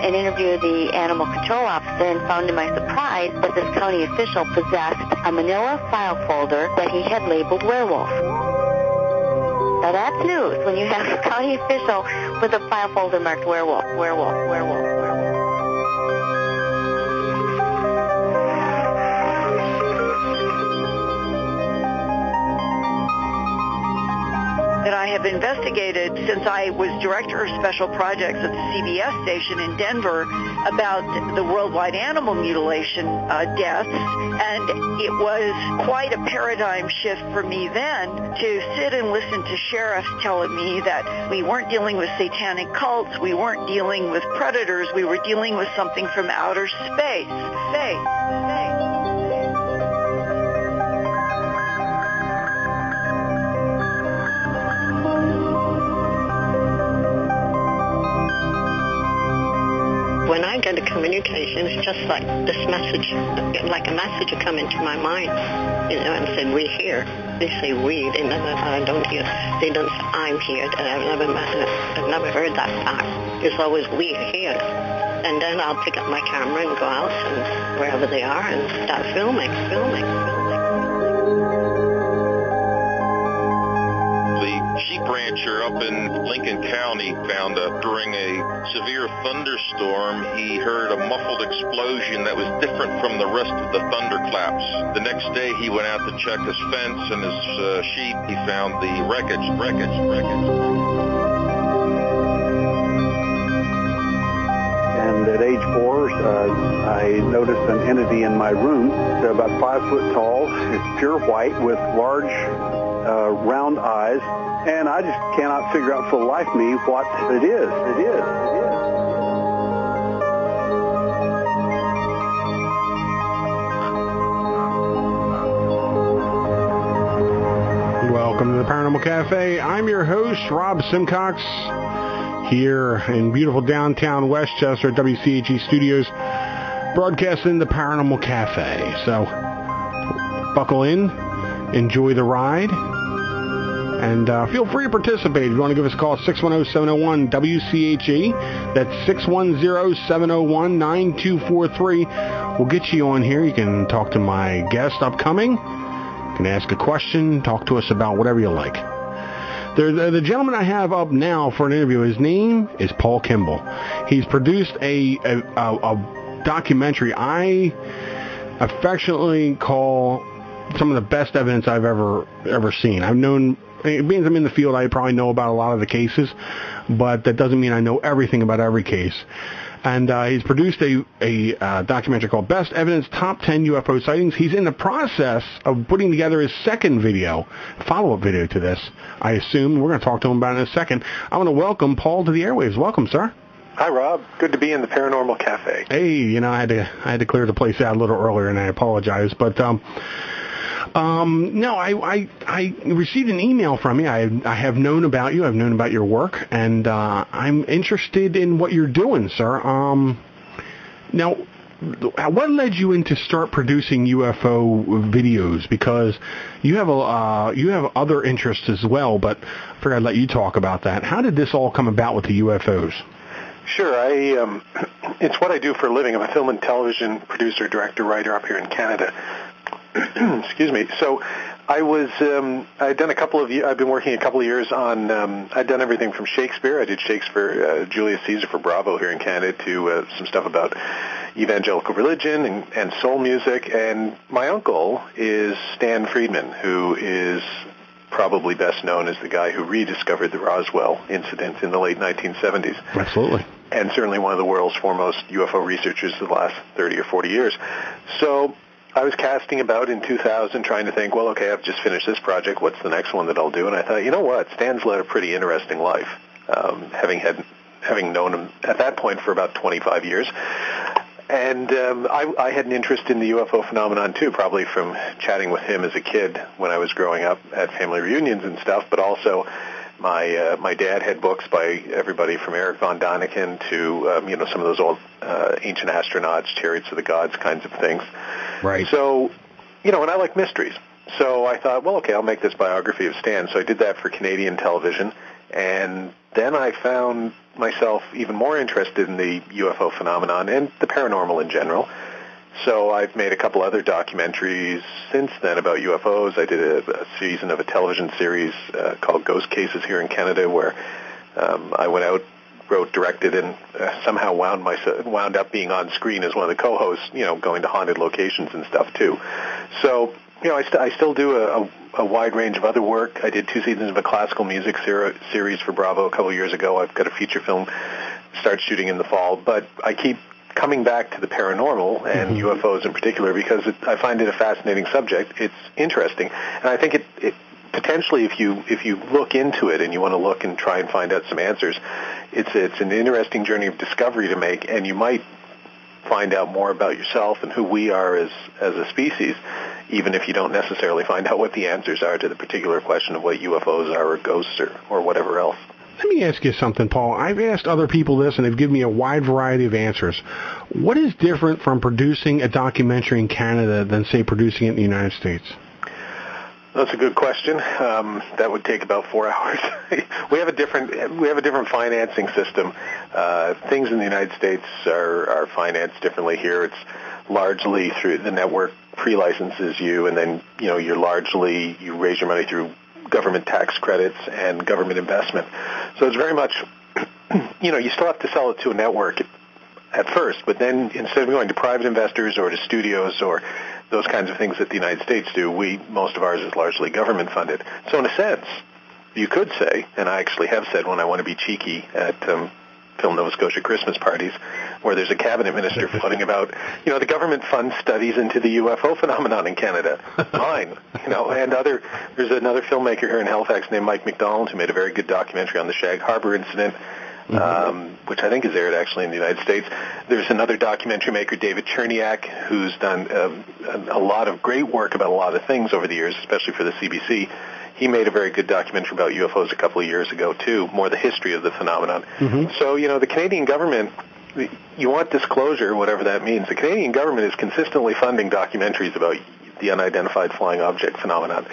and interviewed the animal control officer and found to my surprise that this county official possessed a manila file folder that he had labeled werewolf. Now that's news when you have a county official with a file folder marked werewolf, werewolf, werewolf, werewolf. That I have investigated since I was director of special projects at the CBS station in Denver about the worldwide animal mutilation deaths, and it was quite a paradigm shift for me then to sit and listen to sheriffs telling me that we weren't dealing with satanic cults, we weren't dealing with predators, we were dealing with something from outer space. When I get a communication, it's just like this message, like a message will come into my mind, and said, "We're here." They say "we." They never, I don't hear. They don't say "I'm here." I've never heard that part. It's always "we're here," and then I'll pick up my camera and go out and wherever they are and start filming. Sheep rancher up in Lincoln County found during a severe thunderstorm, he heard a muffled explosion that was different from the rest of the thunderclaps. The next day he went out to check his fence and his sheep. He found the wreckage. And at age 4, I noticed an entity in my room. They're about 5 foot tall. It's pure white with large round eyes. And I just cannot figure out for the life of me what it is. Welcome to the Paranormal Cafe. I'm your host, Rob Simcox, here in beautiful downtown Westchester at WCHE Studios, broadcasting the Paranormal Cafe. So, buckle in, enjoy the ride. And feel free to participate. If you want to give us a call, 610-701-WCHE. That's 610-701-9243. We'll get you on here. You can talk to my guest upcoming. You can ask a question, talk to us about whatever you like. The gentleman I have up now for an interview, his name is Paul Kimball. He's produced a documentary I affectionately call some of the best evidence I've ever seen. I've known... It means I'm in the field, I probably know about a lot of the cases, but that doesn't mean I know everything about every case. And he's produced a documentary called Best Evidence, Top 10 UFO Sightings. He's in the process of putting together his second video, follow-up video to this, I assume. We're going to talk to him about it in a second. I want to welcome Paul to the airwaves. Welcome, sir. Hi, Rob. Good to be in the Paranormal Cafe. Hey, I had to clear the place out a little earlier, and I apologize, but... No, I received an email from you. I have known about you. I've known about your work, and I'm interested in what you're doing, sir. Now, what led you into start producing UFO videos? Because you have other interests as well, but I figured I'd let you talk about that. How did this all come about with the UFOs? Sure. It's what I do for a living. I'm a film and television producer, director, writer up here in Canada. Excuse me. So I'd done I've been working a couple of years on, I'd done everything from Shakespeare. I did Shakespeare, Julius Caesar for Bravo here in Canada, to some stuff about evangelical religion and soul music. And my uncle is Stan Friedman, who is probably best known as the guy who rediscovered the Roswell incident in the late 1970s. Absolutely. And certainly one of the world's foremost UFO researchers of the last 30 or 40 years. So I was casting about in 2000 trying to think, well, okay, I've just finished this project. What's the next one that I'll do? And I thought, you know what? Stan's led a pretty interesting life, having known him at that point for about 25 years. And I had an interest in the UFO phenomenon, too, probably from chatting with him as a kid when I was growing up at family reunions and stuff, but also my dad had books by everybody from Eric von Daniken to, some of those old ancient astronauts, Chariots of the Gods kinds of things. Right. So, and I like mysteries. So I thought, well, okay, I'll make this biography of Stan. So I did that for Canadian television. And then I found myself even more interested in the UFO phenomenon and the paranormal in general. So I've made a couple other documentaries since then about UFOs. I did a season of a television series called Ghost Cases here in Canada, where I went out, wrote, directed, and somehow wound up being on screen as one of the co-hosts, going to haunted locations and stuff too. So, I still do a wide range of other work. I did 2 seasons of a classical music series for Bravo a couple of years ago. I've got a feature film start shooting in the fall, but I keep coming back to the paranormal and UFOs in particular because I find it a fascinating subject. It's interesting, and I think it potentially, if you look into it and you want to look and try and find out some answers, it's an interesting journey of discovery to make, and you might find out more about yourself and who we are as a species, even if you don't necessarily find out what the answers are to the particular question of what UFOs are or ghosts or whatever else. Let me ask you something, Paul. I've asked other people this, and they've given me a wide variety of answers. What is different from producing a documentary in Canada than, say, producing it in the United States? That's a good question. That would take about 4 hours. We have a different financing system. Things in the United States are financed differently. Here, it's largely through the network pre-licenses you, and then you raise your money through government tax credits and government investment. So it's very much, you still have to sell it to a network at first, but then instead of going to private investors or to studios or those kinds of things that the United States do, most of ours is largely government funded. So in a sense, you could say, and I actually have said when I want to be cheeky at Film Nova Scotia Christmas parties, where there's a cabinet minister floating about, the government funds studies into the UFO phenomenon in Canada. Mine, and there's another filmmaker here in Halifax named Mike McDonald who made a very good documentary on the Shag Harbor incident, which I think is aired actually in the United States. There's another documentary maker, David Cherniak, who's done a lot of great work about a lot of things over the years, especially for the CBC. He made a very good documentary about UFOs a couple of years ago, too, more the history of the phenomenon. So, the Canadian government, you want disclosure, whatever that means. The Canadian government is consistently funding documentaries about the unidentified flying object phenomenon.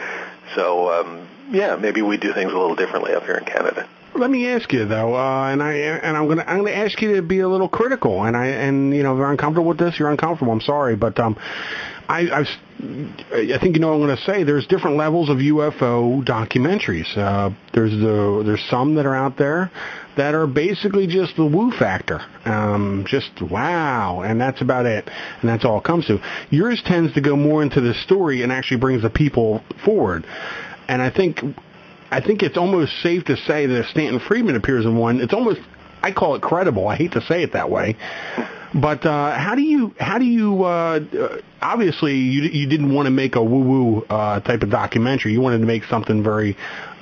So, maybe we do things a little differently up here in Canada. Let me ask you though, and I'm gonna ask you to be a little critical, and if you're uncomfortable with this, you're uncomfortable. I'm sorry, but I think what I'm going to say. There's different levels of UFO documentaries. There's some that are out there that are basically just the woo factor, just wow, and that's about it, and that's all it comes to. Yours tends to go more into the story and actually brings the people forward, and I think it's almost safe to say that if Stanton Friedman appears in one, it's almost, I call it credible. I hate to say it that way. But how do you obviously you didn't want to make a woo-woo type of documentary. You wanted to make something very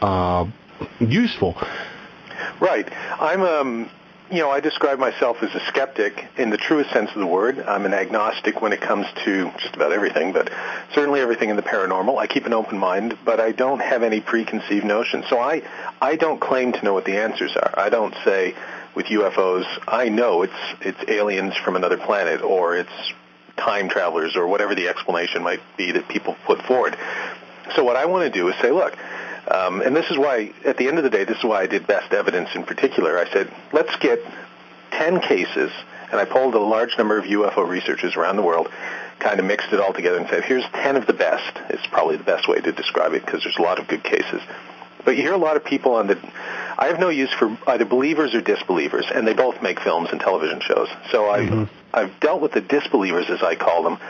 useful. Right. I'm I describe myself as a skeptic in the truest sense of the word. I'm an agnostic when it comes to just about everything, but certainly everything in the paranormal. I keep an open mind, but I don't have any preconceived notions. So I don't claim to know what the answers are. I don't say with UFOs, I know it's aliens from another planet, or it's time travelers, or whatever the explanation might be that people put forward. So what I want to do is say, look, and this is why, at the end of the day, this is why I did Best Evidence in particular. I said, let's get 10 cases, and I polled a large number of UFO researchers around the world, kind of mixed it all together and said, here's 10 of the best. It's probably the best way to describe it because there's a lot of good cases. But you hear a lot of people I have no use for either believers or disbelievers, and they both make films and television shows. So I've dealt with the disbelievers, as I call them,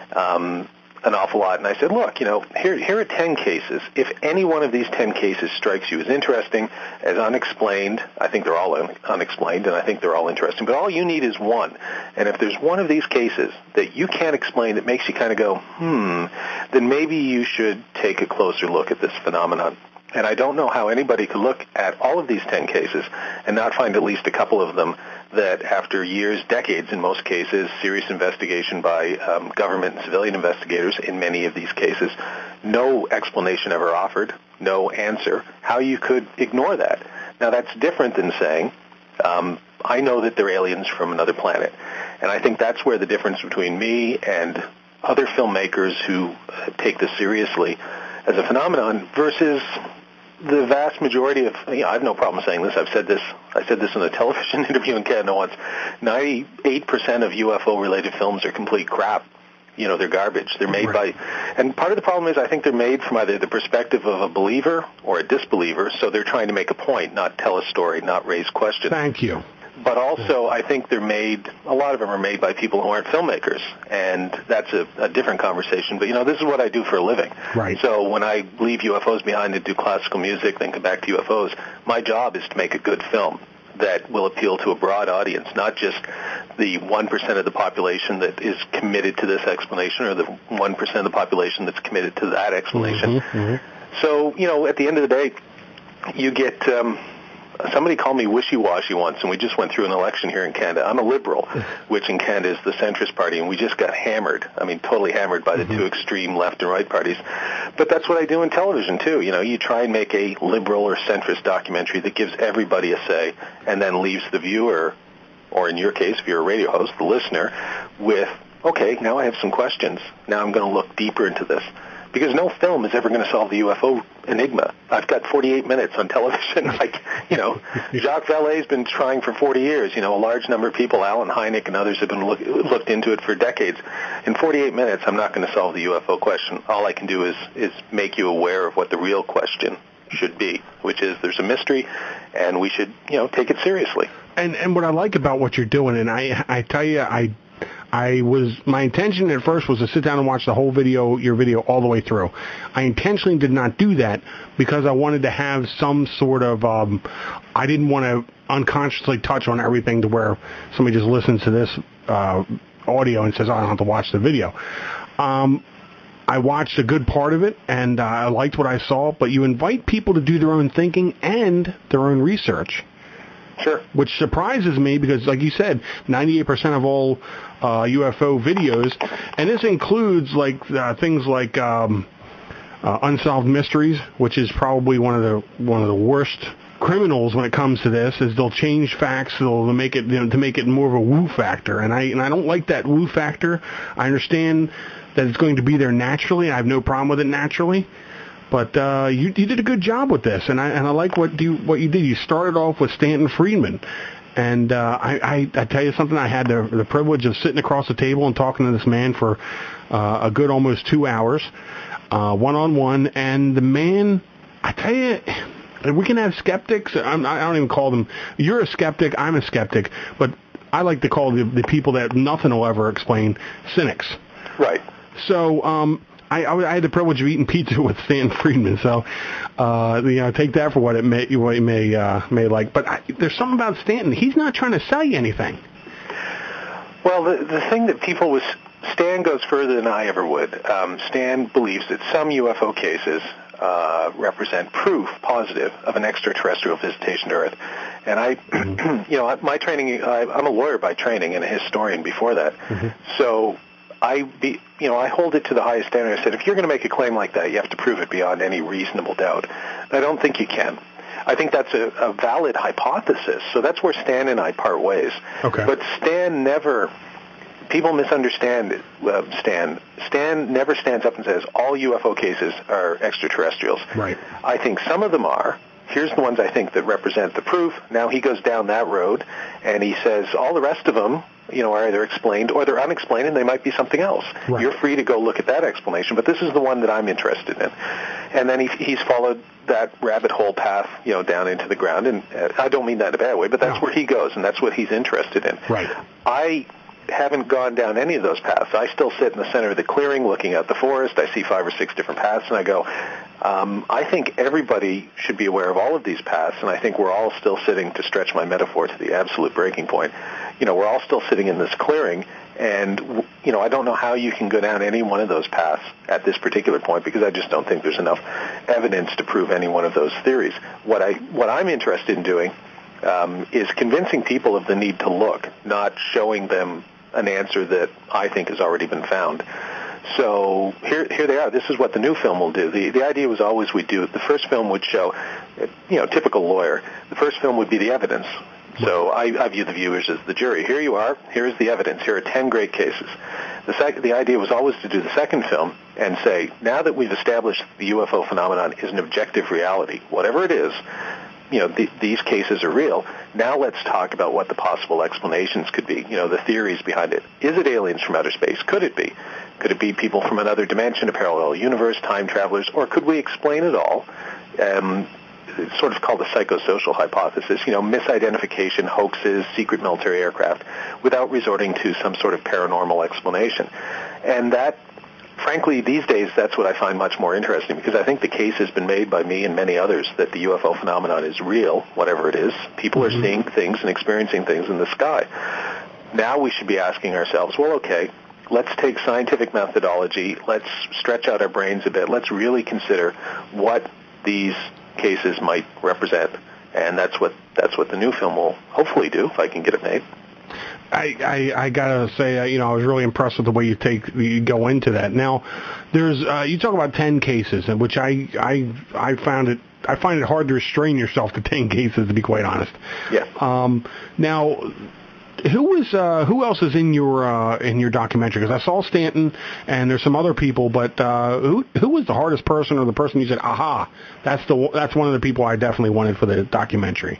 an awful lot. And I said, look, here are 10 cases. If any one of these 10 cases strikes you as interesting, as unexplained, I think they're all unexplained, and I think they're all interesting. But all you need is one. And if there's one of these cases that you can't explain that makes you kind of go, then maybe you should take a closer look at this phenomenon. And I don't know how anybody could look at all of these 10 cases and not find at least a couple of them that after years, decades in most cases, serious investigation by government and civilian investigators in many of these cases, no explanation ever offered, no answer, how you could ignore that. Now that's different than saying, I know that they're aliens from another planet. And I think that's where the difference between me and other filmmakers who take this seriously as a phenomenon versus the vast majority of, I have no problem saying this. I said this in a television interview in Canada once. 98% of UFO-related films are complete crap. They're garbage. They're made by, and part of the problem is I think they're made from either the perspective of a believer or a disbeliever, so they're trying to make a point, not tell a story, not raise questions. Thank you. But also, I think a lot of them are made by people who aren't filmmakers, and that's a different conversation. But, this is what I do for a living. Right. So when I leave UFOs behind and do classical music, then come back to UFOs, my job is to make a good film that will appeal to a broad audience, not just the 1% of the population that is committed to this explanation or the 1% of the population that's committed to that explanation. Mm-hmm, mm-hmm. So, at the end of the day, you get... somebody called me wishy-washy once, and we just went through an election here in Canada. I'm a liberal, which in Canada is the centrist party, and we just got hammered. Totally hammered by the two extreme left and right parties. But that's what I do in television, too. You try and make a liberal or centrist documentary that gives everybody a say and then leaves the viewer, or in your case, if you're a radio host, the listener, with, okay, now I have some questions. Now I'm going to look deeper into this. Because no film is ever going to solve the UFO enigma. I've got 48 minutes on television. Jacques Vallée's been trying for 40 years. A large number of people, Alan Hynek and others, have been looked into it for decades. In 48 minutes, I'm not going to solve the UFO question. All I can do is make you aware of what the real question should be, which is there's a mystery, and we should, take it seriously. And what I like about what you're doing, and I tell you, my intention at first was to sit down and watch the whole video, your video, all the way through. I intentionally did not do that because I wanted to have some sort of, I didn't want to unconsciously touch on everything to where somebody just listens to this audio and says, I don't have to watch the video. I watched a good part of it, and I liked what I saw, but you invite people to do their own thinking and their own research. Sure. Which surprises me because, like you said, 98% of all UFO videos, and this includes things like Unsolved Mysteries, which is probably one of the worst criminals when it comes to this. Is they'll change facts, they'll make it to make it more of a woo factor, and I don't like that woo factor. I understand that it's going to be there naturally. I have no problem with it naturally. But you did a good job with this, and I like what you did. You started off with Stanton Friedman, and I tell you something. I had the privilege of sitting across the table and talking to this man for a good almost 2 hours, one-on-one. And the man, I tell you, we can have skeptics. I don't even call them. You're a skeptic. I'm a skeptic, but I like to call the people that nothing will ever explain cynics. Right. So. I had the privilege of eating pizza with Stanton Friedman, so take that for what it may like. But there's something about Stanton; he's not trying to sell you anything. Well, the thing that people with Stan goes further than I ever would. Stan believes that some UFO cases represent proof positive of an extraterrestrial visitation to Earth. And my training, I'm a lawyer by training and a historian before that, so. I hold it to the highest standard. I said, if you're going to make a claim like that, you have to prove it beyond any reasonable doubt. And I don't think you can. I think that's a valid hypothesis. So that's where Stan and I part ways. Okay. But Stan never, people misunderstand Stan. Stan never stands up and says, all UFO cases are extraterrestrials. Right. I think some of them are. Here's the ones I think that represent the proof. Now he goes down that road, and he says all the rest of them, are either explained or they're unexplained, and they might be something else. Right. You're free to go look at that explanation, but this is the one that I'm interested in. And then he's followed that rabbit hole path, down into the ground, and I don't mean that in a bad way, but that's where he goes, and that's what he's interested in. Right. I haven't gone down any of those paths. I still sit in the center of the clearing looking at the forest. I see 5 or 6 different paths, and I go, I think everybody should be aware of all of these paths, and I think we're all still sitting, to stretch my metaphor to the absolute breaking point, we're all still sitting in this clearing, and, I don't know how you can go down any one of those paths at this particular point, because I just don't think there's enough evidence to prove any one of those theories. What I'm interested in doing is convincing people of the need to look, not showing them an answer that I think has already been found. So here they are. This is what the new film will do. The idea was always we'd do, the first film would show, typical lawyer, the first film would be the evidence. So I view the viewers as the jury. Here you are. Here is the evidence. Here are 10 great cases. The idea was always to do the second film and say, now that we've established the UFO phenomenon is an objective reality, whatever it is, these cases are real. Now let's talk about what the possible explanations could be, the theories behind it. Is it aliens from outer space? Could it be? Could it be people from another dimension, a parallel universe, time travelers, or could we explain it all? It's sort of called the psychosocial hypothesis, misidentification, hoaxes, secret military aircraft, without resorting to some sort of paranormal explanation. And that, frankly, these days, that's what I find much more interesting, because I think the case has been made by me and many others that the UFO phenomenon is real, whatever it is. People are seeing things and experiencing things in the sky. Now we should be asking ourselves, well, okay, let's take scientific methodology, let's stretch out our brains a bit, let's really consider what these cases might represent, and that's what the new film will hopefully do, if I can get it made. I gotta say, I was really impressed with the way you go into that. Now, there's you talk about 10 cases, in which I find it hard to restrain yourself to 10 cases, to be quite honest. Yeah. Now, who else is in your documentary? Because I saw Stanton and there's some other people, but who was the hardest person, or the person you said, aha, that's one of the people I definitely wanted for the documentary?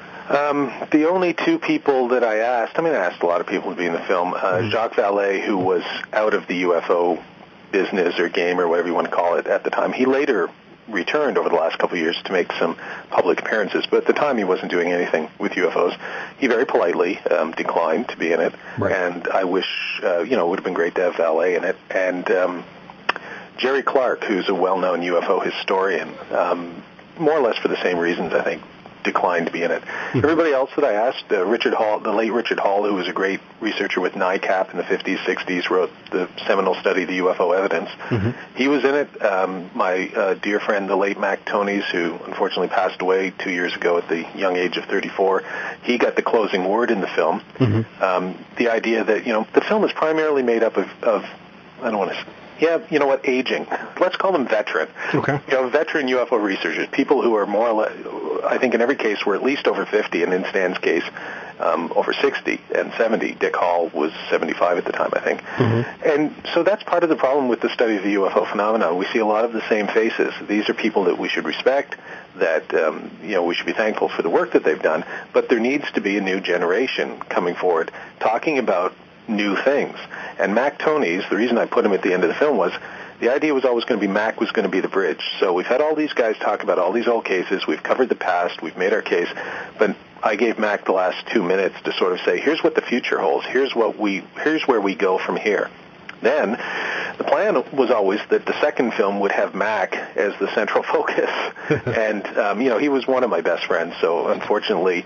The only two people that I asked a lot of people to be in the film, Jacques Vallée, who was out of the UFO business or game or whatever you want to call it at the time. He later returned over the last couple of years to make some public appearances, but at the time he wasn't doing anything with UFOs. He very politely declined to be in it, right. And I wish, it would have been great to have Vallée in it. And Jerry Clark, who's a well-known UFO historian, more or less for the same reasons, I think, declined to be in it. Everybody else that I asked, Richard Hall, the late Richard Hall, who was a great researcher with NICAP in the 50s, 60s, wrote the seminal study, The UFO Evidence. He was in it. My dear friend, the late Mac Tonnies, who unfortunately passed away 2 years ago at the young age of 34, he got the closing word in the film. The idea that, the film is primarily made up of I don't want to... Yeah, you know what, aging. Let's call them veteran. Okay. Veteran UFO researchers, people who are more or less, I think in every case, were at least over 50, and in Stan's case, over 60 and 70. Dick Hall was 75 at the time, I think. And so that's part of the problem with the study of the UFO phenomenon. We see a lot of the same faces. These are people that we should respect, that, we should be thankful for the work that they've done, but there needs to be a new generation coming forward talking about new things. And Mac Tonnies, the reason I put him at the end of the film was the idea was always going to be Mac was going to be the bridge. So we've had all these guys talk about all these old cases, we've covered the past, we've made our case, but I gave Mac the last 2 minutes to sort of say, here's what the future holds, here's where we go from here. Then the plan was always that the second film would have Mac as the central focus. And, he was one of my best friends, so unfortunately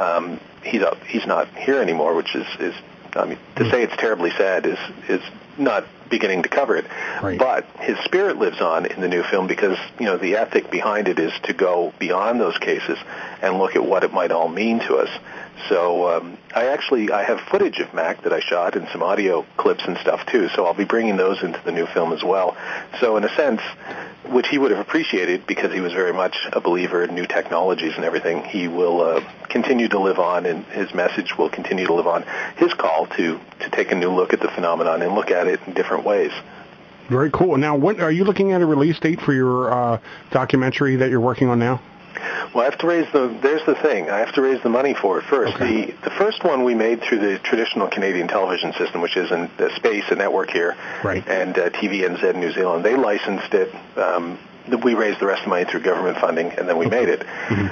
he's not here anymore, which is to say it's terribly sad is not beginning to cover it. Right. But his spirit lives on in the new film because, the ethic behind it is to go beyond those cases and look at what it might all mean to us. So I have footage of Mac that I shot and some audio clips and stuff too, so I'll be bringing those into the new film as well. So in a sense, which he would have appreciated because he was very much a believer in new technologies and everything, he will continue to live on, and his message will continue to live on. His call to take a new look at the phenomenon and look at it in different ways. Very cool. Now, when are you looking at a release date for your documentary that you're working on now? Well, I have to there's the thing, I have to raise the money for it first. Okay. The first one we made through the traditional Canadian television system, which is in Space, a network here, right, and TVNZ in New Zealand. They licensed it. We raised the rest of the money through government funding, and then we made it.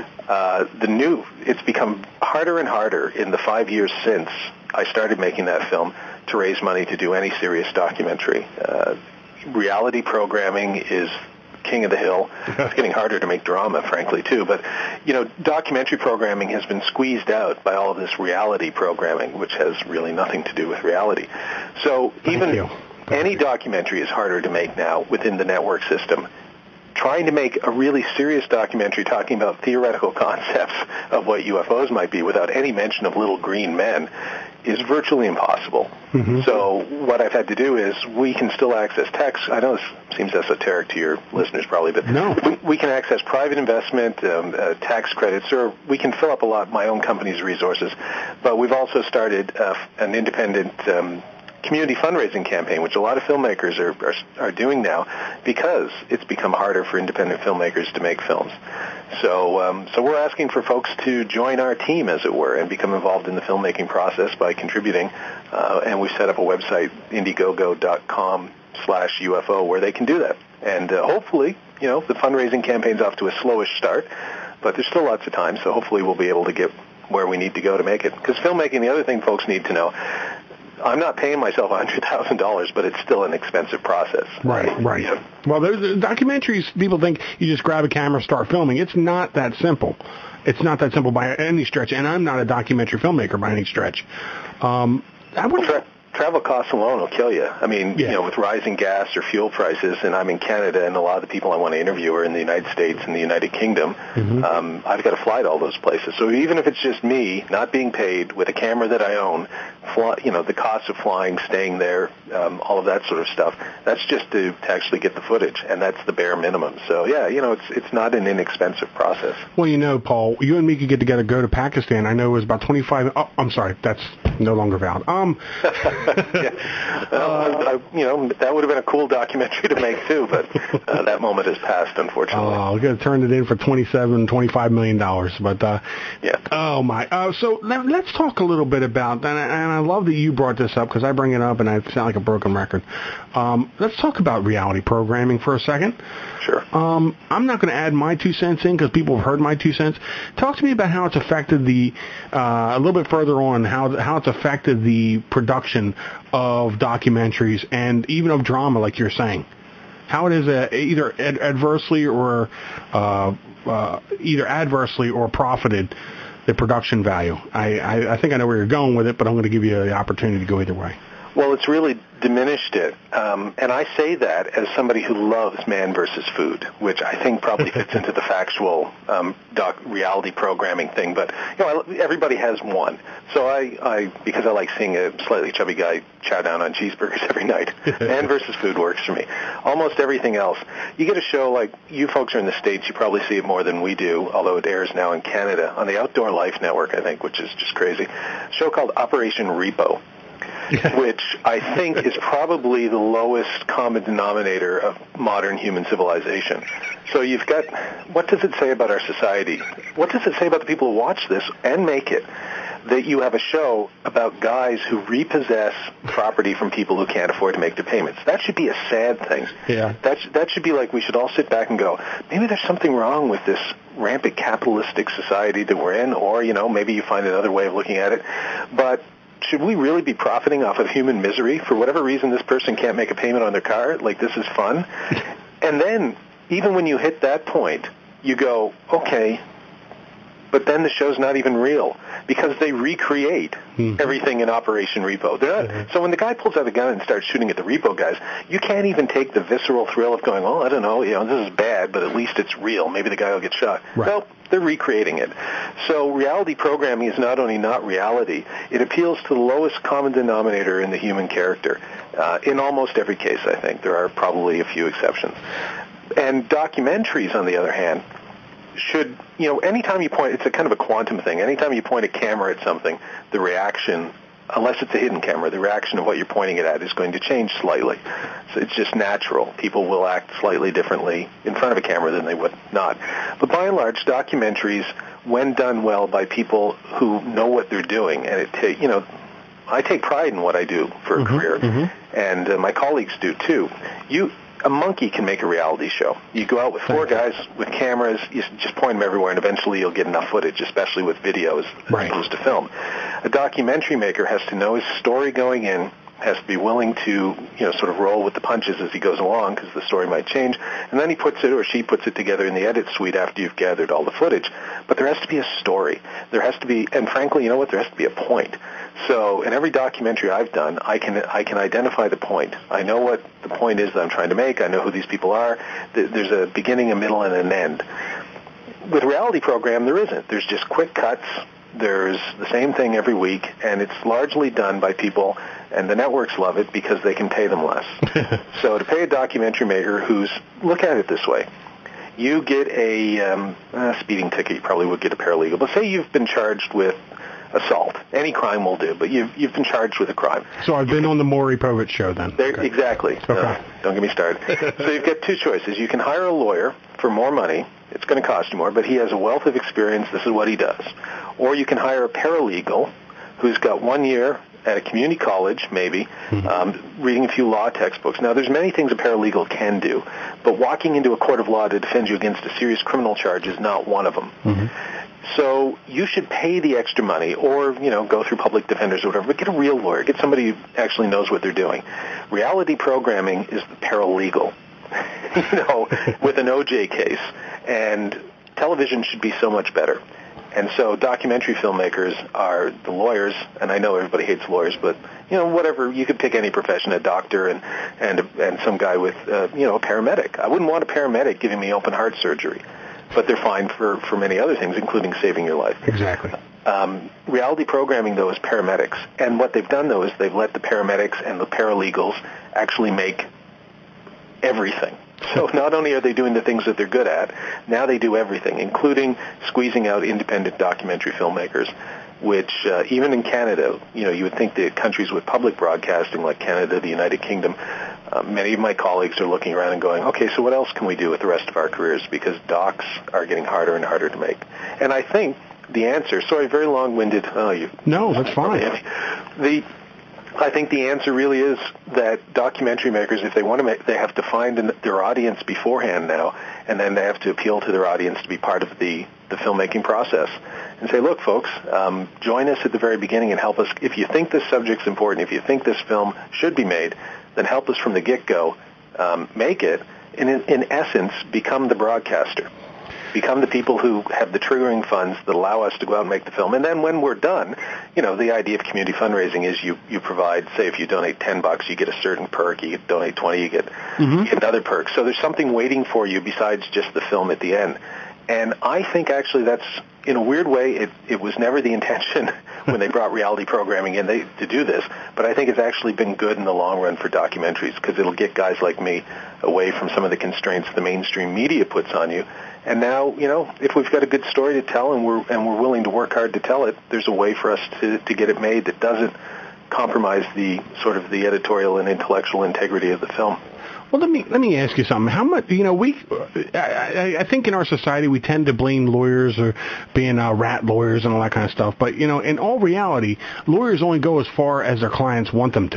It's become harder and harder in the 5 years since I started making that film to raise money to do any serious documentary. Reality programming is king of the hill. It's getting harder to make drama, frankly, too. But, documentary programming has been squeezed out by all of this reality programming, which has really nothing to do with reality. So any documentary is harder to make now within the network system. Trying to make a really serious documentary talking about theoretical concepts of what UFOs might be without any mention of little green men is virtually impossible. Mm-hmm. So what I've had to do is we can still access text. I know this seems esoteric to your listeners probably, but no. we can access private investment, tax credits, or we can fill up a lot of my own company's resources. But we've also started an independent community fundraising campaign, which a lot of filmmakers are doing now because it's become harder for independent filmmakers to make films. So we're asking for folks to join our team, as it were, and become involved in the filmmaking process by contributing. And we set up a website, Indiegogo.com/UFO, where they can do that. And hopefully, the fundraising campaign's off to a slowish start, but there's still lots of time, so hopefully we'll be able to get where we need to go to make it. Because filmmaking, the other thing folks need to know, I'm not paying myself $100,000, but it's still an expensive process. Right. Yeah. Well, there's documentaries, people think you just grab a camera, start filming. It's not that simple. It's not that simple by any stretch, and I'm not a documentary filmmaker by any stretch. Travel costs alone will kill you. I mean, with rising gas or fuel prices, and I'm in Canada, and a lot of the people I want to interview are in the United States and the United Kingdom, I've got to fly to all those places. So even if it's just me, not being paid, with a camera that I own, the cost of flying, staying there, all of that sort of stuff, that's just to actually get the footage, and that's the bare minimum. So, it's not an inexpensive process. Well, Paul, you and me could get together, go to Pakistan. I know it was about 25... Oh, I'm sorry, that's no longer valid. That would have been a cool documentary to make too, but that moment has passed, unfortunately. Oh, we're going to turn it in for $25 million. But yeah. Oh my. So let's talk a little bit about that. And I love that you brought this up because I bring it up and I sound like a broken record. Let's talk about reality programming for a second. Sure. I'm not going to add my 2 cents in because people have heard my 2 cents. Talk to me about how it's affected a little bit further on, how it's affected the production of documentaries and even of drama, like you're saying. How it is either adversely or profited the production value. I think I know where you're going with it, but I'm going to give you the opportunity to go either way. Well, it's really diminished it. And I say that as somebody who loves Man versus Food, which I think probably fits into the factual reality programming thing. But, everybody has one. So because I like seeing a slightly chubby guy chow down on cheeseburgers every night, Man versus Food works for me. Almost everything else. You get a show like, you folks are in the States, you probably see it more than we do, although it airs now in Canada, on the Outdoor Life Network, I think, which is just crazy. A show called Operation Repo. Which I think is probably the lowest common denominator of modern human civilization. So you've got, what does it say about our society? What does it say about the people who watch this and make it? That you have a show about guys who repossess property from people who can't afford to make their payments. That should be a sad thing. Yeah. That should be like we should all sit back and go, maybe there's something wrong with this rampant capitalistic society that we're in, or, maybe you find another way of looking at it. But should we really be profiting off of human misery? For whatever reason, this person can't make a payment on their car. Like, this is fun. And then, even when you hit that point, you go, okay, but then the show's not even real because they recreate everything in Operation Repo. So when the guy pulls out a gun and starts shooting at the repo guys, you can't even take the visceral thrill of going, I don't know, this is bad, but at least it's real. Maybe the guy will get shot. Right. Well, they're recreating it. So reality programming is not only not reality, it appeals to the lowest common denominator in the human character. In almost every case, I think. There are probably a few exceptions. And documentaries, on the other hand, should, anytime you point, it's a kind of a quantum thing. Anytime you point a camera at something, the reaction, unless it's a hidden camera, the reaction of what you're pointing it at is going to change slightly. So it's just natural. People will act slightly differently in front of a camera than they would not. But by and large, documentaries, when done well by people who know what they're doing, and I take pride in what I do for a career, and my colleagues do too. A monkey can make a reality show. You go out with four guys with cameras, you just point them everywhere, and eventually you'll get enough footage, especially with videos as opposed to film. A documentary maker has to know his story going in, has to be willing to, sort of roll with the punches as he goes along because the story might change, and then he puts it or she puts it together in the edit suite after you've gathered all the footage. But there has to be a story. There has to be, and frankly, there has to be a point. So in every documentary I've done, I can identify the point. I know what the point is that I'm trying to make. I know who these people are. There's a beginning, a middle, and an end. With reality program, there isn't. There's just quick cuts. There's the same thing every week, and it's largely done by people, and the networks love it because they can pay them less. So to pay a documentary maker who's, look at it this way, you get a speeding ticket, you probably would get a paralegal, but say you've been charged with assault. Any crime will do, but you've been charged with a crime. So I've been on the Maury Povich show then. Okay. Exactly. Okay. Don't get me started. So you've got two choices. You can hire a lawyer for more money. It's going to cost you more, but he has a wealth of experience. This is what he does. Or you can hire a paralegal who's got 1 year at a community college, maybe, reading a few law textbooks. Now, there's many things a paralegal can do, but walking into a court of law to defend you against a serious criminal charge is not one of them. So you should pay the extra money or, go through public defenders or whatever, but get a real lawyer. Get somebody who actually knows what they're doing. Reality programming is the paralegal, with an OJ case. And television should be so much better. And so documentary filmmakers are the lawyers, and I know everybody hates lawyers, but, whatever, you could pick any profession, a doctor and some guy with, a paramedic. I wouldn't want a paramedic giving me open heart surgery. But they're fine for many other things, including saving your life. Exactly. Reality programming, though, is paramedics. And what they've done, though, is they've let the paramedics and the paralegals actually make everything. So not only are they doing the things that they're good at, now they do everything, including squeezing out independent documentary filmmakers, which even in Canada, you would think the countries with public broadcasting like Canada, the United Kingdom, many of my colleagues are looking around and going, okay, so what else can we do with the rest of our careers? Because docs are getting harder and harder to make. And I think the answer, sorry, very long-winded. No, that's fine. I think the answer really is that documentary makers, if they want to make, they have to find their audience beforehand now, and then they have to appeal to their audience to be part of the filmmaking process and say, look, folks, join us at the very beginning and help us. If you think this subject's important, if you think this film should be made, then help us from the get-go, make it, and in essence, become the broadcaster. Become the people who have the triggering funds that allow us to go out and make the film. And then when we're done, the idea of community fundraising is you provide, say, if you donate $10, you get a certain perk. You donate 20, you get another perk. So there's something waiting for you besides just the film at the end. And I think actually that's, in a weird way, it was never the intention when they brought reality programming in to do this, but I think it's actually been good in the long run for documentaries because it'll get guys like me away from some of the constraints the mainstream media puts on you. And now, if we've got a good story to tell and we're willing to work hard to tell it, there's a way for us to get it made that doesn't compromise the sort of the editorial and intellectual integrity of the film. Well, let me ask you something. How much, I think in our society we tend to blame lawyers or being rat lawyers and all that kind of stuff. But, in all reality, lawyers only go as far as their clients want them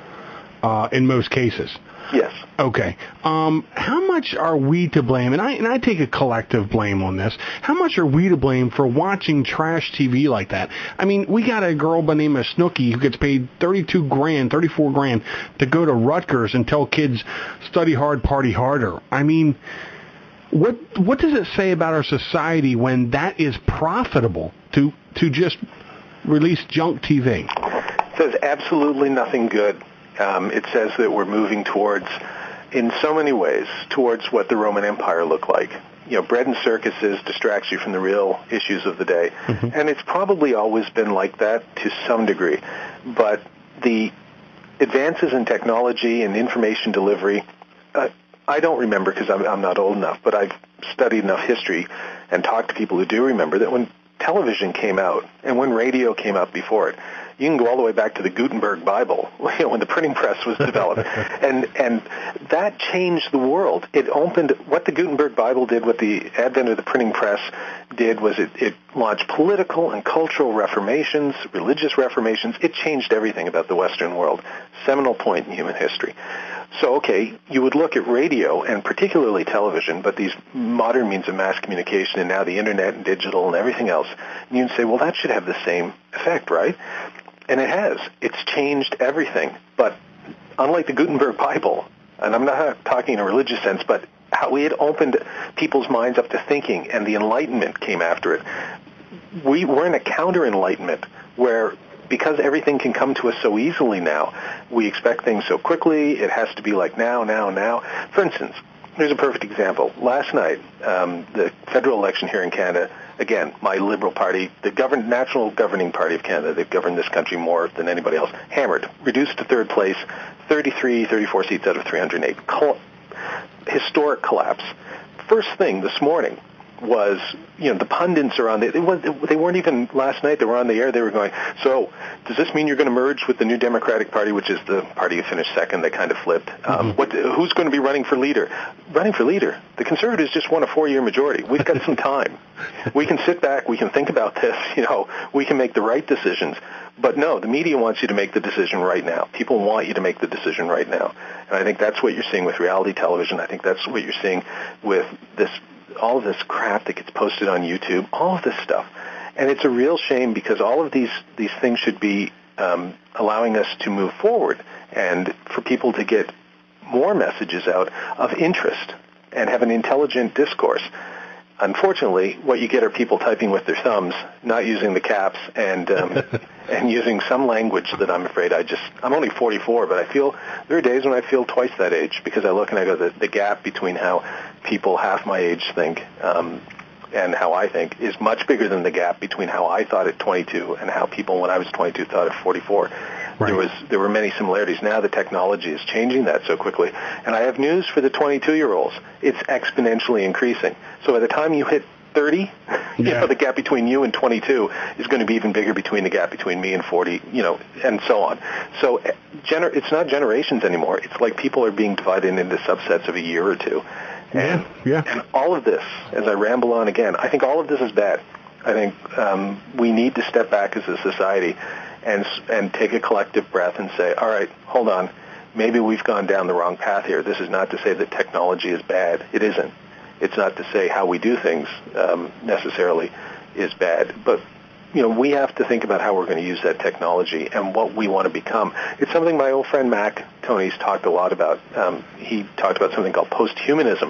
to, in most cases. Yes. Okay. How much are we to blame? And I take a collective blame on this. How much are we to blame for watching trash TV like that? I mean, we got a girl by the name of Snooki who gets paid $34,000 to go to Rutgers and tell kids study hard, party harder. I mean, what does it say about our society when that is profitable to just release junk TV? It says absolutely nothing good. It says that we're moving towards, in so many ways, towards what the Roman Empire looked like. Bread and circuses distracts you from the real issues of the day. And it's probably always been like that to some degree. But the advances in technology and information delivery, I don't remember because I'm not old enough, but I've studied enough history and talked to people who do remember that when television came out and when radio came out before it, you can go all the way back to the Gutenberg Bible, when the printing press was developed. and that changed the world. It opened, what the Gutenberg Bible did, what the advent of the printing press did was it launched political and cultural reformations, religious reformations. It changed everything about the Western world. Seminal point in human history. So, okay, you would look at radio and particularly television, but these modern means of mass communication and now the internet and digital and everything else, and you'd say, well, that should have the same effect, right? And it has. It's changed everything. But unlike the Gutenberg Bible, and I'm not talking in a religious sense, but how it opened people's minds up to thinking and the Enlightenment came after it. We're in a counter-Enlightenment where because everything can come to us so easily now, we expect things so quickly. It has to be like now. For instance, here's a perfect example. Last night, the federal election here in Canada again, my Liberal Party, the National Governing Party of Canada, they've governed this country more than anybody else, hammered, reduced to third place, 34 seats out of 308. Historic collapse. First thing this morning was, the pundits are on they weren't even last night, they were on the air, they were going, so does this mean you're going to merge with the New Democratic Party, which is the party who finished second, they kind of flipped. Who's going to be running for leader? Running for leader? The Conservatives just won a 4-year majority. We've got some time. We can sit back, we can think about this, we can make the right decisions. But no, the media wants you to make the decision right now. People want you to make the decision right now. And I think that's what you're seeing with reality television. I think that's what you're seeing with all of this crap that gets posted on YouTube, all of this stuff. And it's a real shame because all of these things should be allowing us to move forward and for people to get more messages out of interest and have an intelligent discourse. Unfortunately, what you get are people typing with their thumbs, not using the caps, and and using some language that I'm afraid I'm only 44, but there are days when I feel twice that age because I look and I go, the gap between how people half my age think and how I think is much bigger than the gap between how I thought at 22 and how people when I was 22 thought at 44. Right. There were many similarities. Now the technology is changing that so quickly. And I have news for the 22-year-olds. It's exponentially increasing. So by the time you hit 30, the gap between you and 22 is going to be even bigger between the gap between me and 40, and so on. So it's not generations anymore. It's like people are being divided into subsets of a year or two. And all of this, as I ramble on again, I think all of this is bad. I think we need to step back as a society and take a collective breath and say, all right, hold on, maybe we've gone down the wrong path here. This is not to say that technology is bad. It isn't. It's not to say how we do things necessarily is bad. But, we have to think about how we're going to use that technology and what we want to become. It's something my old friend Mac Tony's talked a lot about. He talked about something called post-humanism.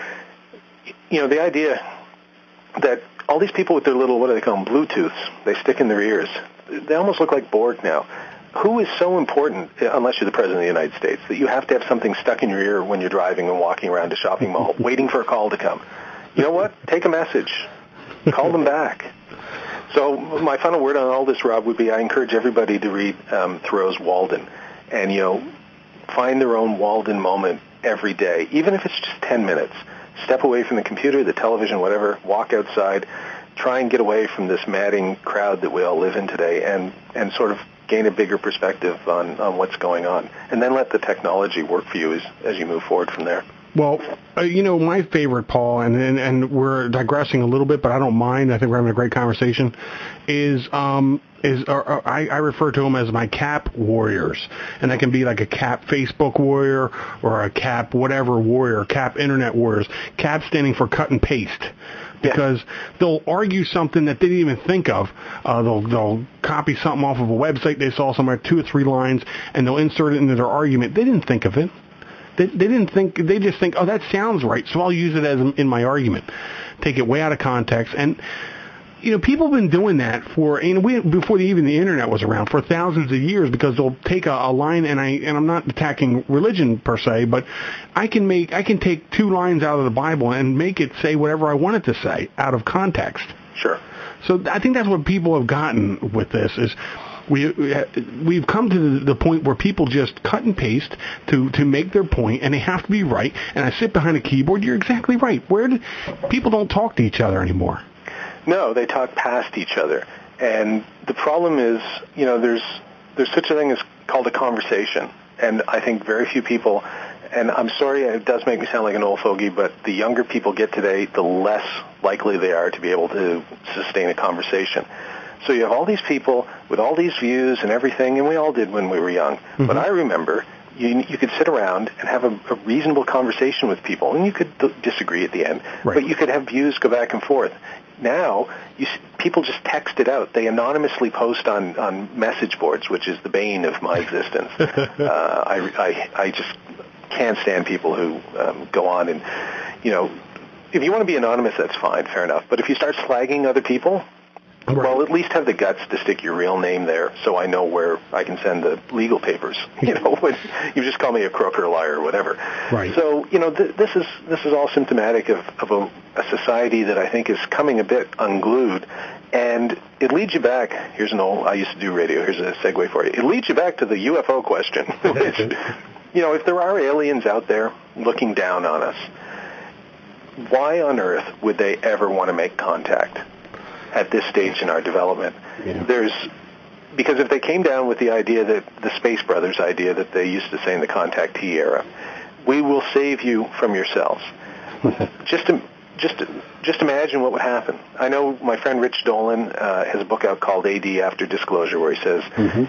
The idea that all these people with their little, what do they call them, Bluetooths, they stick in their ears. They almost look like Borg now. Who is so important, unless you're the President of the United States, that you have to have something stuck in your ear when you're driving and walking around a shopping mall, waiting for a call to come? You know what? Take a message. Call them back. So my final word on all this, Rob, would be I encourage everybody to read Thoreau's Walden and, find their own Walden moment every day, even if it's just 10 minutes. Step away from the computer, the television, whatever, walk outside, try and get away from this madding crowd that we all live in today and sort of gain a bigger perspective on what's going on. And then let the technology work for you as you move forward from there. Well, my favorite, Paul, and we're digressing a little bit, but I don't mind. I think we're having a great conversation. I refer to them as my CAP warriors, and that can be like a CAP Facebook warrior or a CAP whatever warrior, CAP Internet warriors. CAP standing for cut and paste. Because they'll argue something that they didn't even think of. They'll copy something off of a website they saw somewhere, 2 or 3 lines, and they'll insert it into their argument. They didn't think of it. They didn't think. They just think, oh, that sounds right, so I'll use it as in my argument. Take it way out of context. And people have been doing that before even the internet was around, for thousands of years, because they'll take a line, and I'm not attacking religion per se, but I can take 2 lines out of the Bible and make it say whatever I want it to say out of context. Sure. So I think that's what people have gotten with this is we've come to the point where people just cut and paste to make their point, and they have to be right. And I sit behind a keyboard. You're exactly right. People don't talk to each other anymore. No, they talk past each other. And the problem is, there's such a thing as called a conversation. And I think very few people, and I'm sorry, it does make me sound like an old fogey, but the younger people get today, the less likely they are to be able to sustain a conversation. So you have all these people with all these views and everything, and we all did when we were young. Mm-hmm. But I remember you could sit around and have a reasonable conversation with people, and you could disagree at the end, right. But you could have views go back and forth. Now, people just text it out. They anonymously post on message boards, which is the bane of my existence. I just can't stand people who go on and, if you want to be anonymous, that's fine, fair enough. But if you start slagging other people, Well, at least have the guts to stick your real name there, so I know where I can send the legal papers. You know, when you just call me a crook or a liar or whatever. Right. So, you know, this is all symptomatic of a society that I think is coming a bit unglued, and it leads you back. I used to do radio. Here's a segue for you. It leads you back to the UFO question, which, you know, if there are aliens out there looking down on us, why on earth would they ever want to make contact at this stage in our development? Yeah. Because if they came down with the idea that the Space Brothers idea that they used to say in the contactee era, we will save you from yourselves. Just imagine what would happen. I know my friend Rich Dolan has a book out called AD After Disclosure, where he says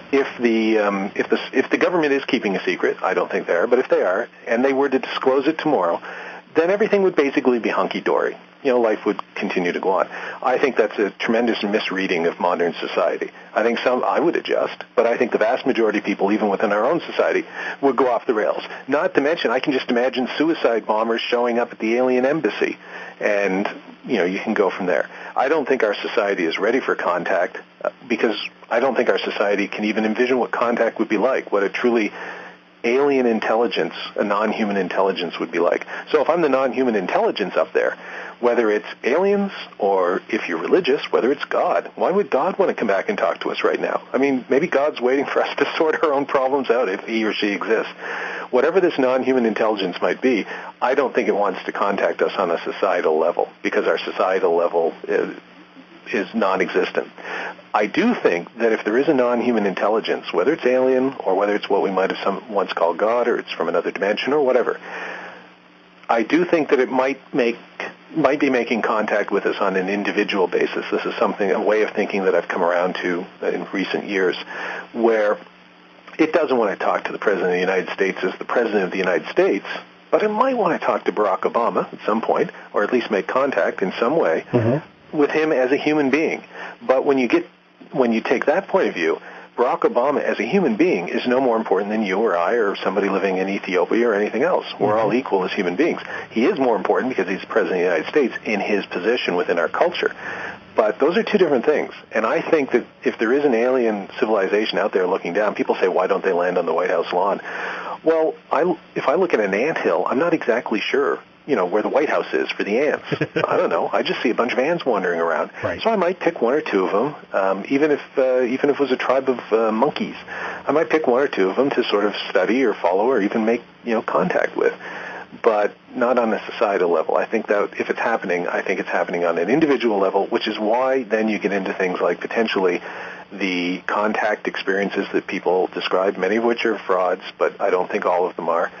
if the government is keeping a secret, I don't think they are, but if they are, and they were to disclose it tomorrow, then everything would basically be hunky-dory. You know, life would continue to go on. I think that's a tremendous misreading of modern society. I think I would adjust, but I think the vast majority of people, even within our own society, would go off the rails. Not to mention, I can just imagine suicide bombers showing up at the alien embassy, and, you know, you can go from there. I don't think our society is ready for contact, because I don't think our society can even envision what contact would be like, what a truly alien intelligence, a non-human intelligence would be like. So if I'm the non-human intelligence up there, whether it's aliens or if you're religious, whether it's God, why would God want to come back and talk to us right now? I mean, maybe God's waiting for us to sort our own problems out if he or she exists. Whatever this non-human intelligence might be, I don't think it wants to contact us on a societal level, because our societal level is non-existent. I do think that if there is a non-human intelligence, whether it's alien or whether it's what we might have once called God, or it's from another dimension or whatever, I do think that it might be making contact with us on an individual basis. This is a way of thinking that I've come around to in recent years, where it doesn't want to talk to the President of the United States as the President of the United States, but it might want to talk to Barack Obama at some point, or at least make contact in some way with him as a human being. But when you take that point of view, Barack Obama as a human being is no more important than you or I or somebody living in Ethiopia or anything else. We're all equal as human beings. He is more important because he's President of the United States in his position within our culture. But those are two different things. And I think that if there is an alien civilization out there looking down, people say, why don't they land on the White House lawn? Well, if I look at an anthill, I'm not exactly sure, you know, where the White House is for the ants. I don't know. I just see a bunch of ants wandering around. Right. So I might pick one or two of them, even if it was a tribe of monkeys. I might pick one or two of them to sort of study or follow or even make, you know, contact with, but not on a societal level. I think that if it's happening, I think it's happening on an individual level, which is why then you get into things like potentially the contact experiences that people describe, many of which are frauds, but I don't think all of them are.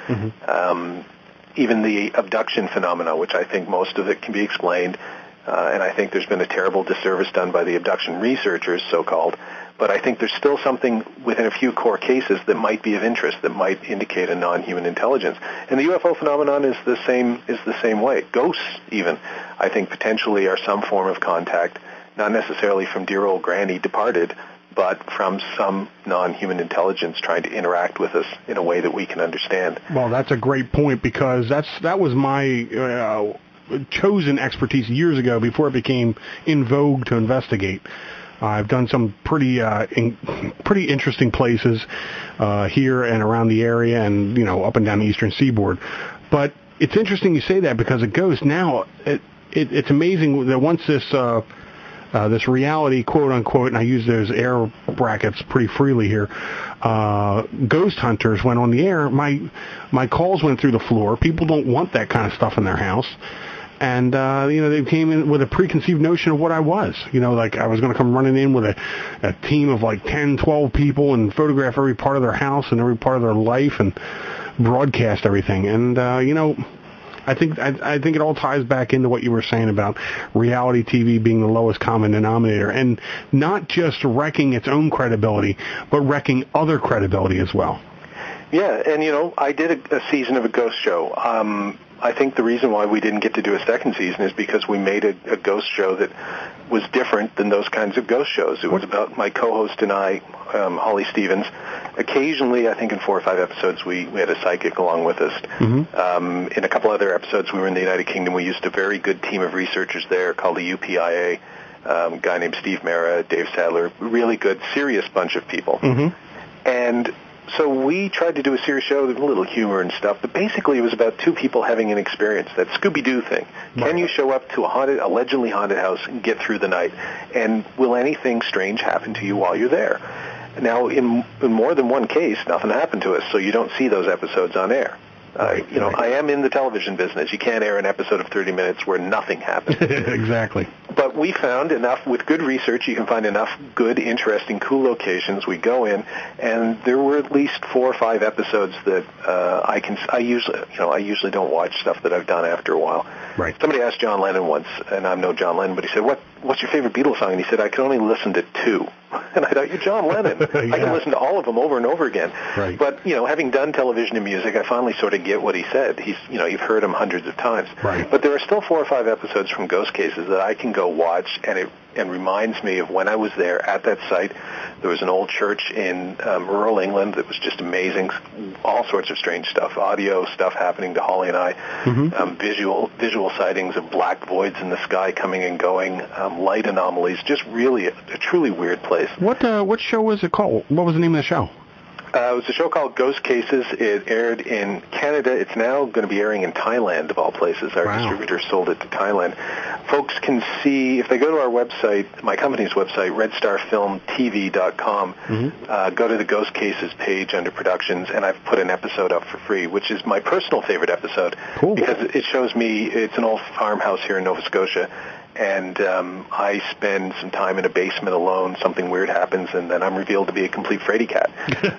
Even the abduction phenomena, which I think most of it can be explained, and I think there's been a terrible disservice done by the abduction researchers, so-called, but I think there's still something within a few core cases that might be of interest, that might indicate a non-human intelligence. And the UFO phenomenon is the same way. Ghosts, even, I think potentially are some form of contact, not necessarily from dear old granny departed, but from some non-human intelligence trying to interact with us in a way that we can understand. Well, that's a great point, because that was my chosen expertise years ago before it became in vogue to investigate. I've done some pretty interesting places here and around the area, and, you know, up and down the eastern seaboard. But it's interesting you say that, because a ghost now, it's amazing that once this reality, quote unquote, and I use those air brackets pretty freely here, ghost hunters went on the air, my calls went through the floor. People don't want that kind of stuff in their house. And, you know, they came in with a preconceived notion of what I was. You know, like I was going to come running in with a team of like 10, 12 people and photograph every part of their house and every part of their life and broadcast everything. And, you know, I think it all ties back into what you were saying about reality TV being the lowest common denominator, and not just wrecking its own credibility, but wrecking other credibility as well. Yeah, and, you know, I did a season of a ghost show. I think the reason why we didn't get to do a second season is because we made a ghost show that was different than those kinds of ghost shows. It was about my co-host and I, Holly Stevens. Occasionally, I think in 4 or 5 episodes, we had a psychic along with us. In a couple other episodes, we were in the United Kingdom. We used a very good team of researchers there called the UPIA. a guy named Steve Mera, Dave Sadler, really good, serious bunch of people. Mm-hmm. And so we tried to do a serious show with a little humor and stuff, but basically it was about two people having an experience, that Scooby-Doo thing. Right. Can you show up to a allegedly haunted house and get through the night? And will anything strange happen to you while you're there? Now, in more than one case, nothing happened to us, so you don't see those episodes on air. I am in the television business. You can't air an episode of 30 minutes where nothing happens. Exactly. But we found enough, with good research, you can find enough good, interesting, cool locations. We go in, and there were at least 4 or 5 episodes that I usually don't watch stuff that I've done after a while. Right. Somebody asked John Lennon once, and I'm no John Lennon, but he said, what's your favorite Beatles song? And he said, I can only listen to 2. And I thought, you're John Lennon. Yeah. I can listen to all of them over and over again. Right. But, having done television and music, I finally sort of get what he said. You've heard him hundreds of times. Right. But there are still 4 or 5 episodes from Ghost Cases that I can go watch, and reminds me of when I was there at that site. There was an old church in rural England that was just amazing. All sorts of strange stuff, audio stuff happening to Holly and I, Mm-hmm. visual sightings of black voids in the sky coming and going, light anomalies, just really a truly weird place. What show was it called? What was the name of the show? It was a show called Ghost Cases. It aired in Canada. It's now going to be airing in Thailand, of all places. Our distributor sold it to Thailand. Folks can see, if they go to our website, my company's website, redstarfilmtv.com, Mm-hmm. go to the Ghost Cases page under productions, and I've put an episode up for free, which is my personal favorite episode. Cool. Because it shows me, it's an old farmhouse here in Nova Scotia, and I spend some time in a basement alone. Something weird happens, and then I'm revealed to be a complete fraidy cat.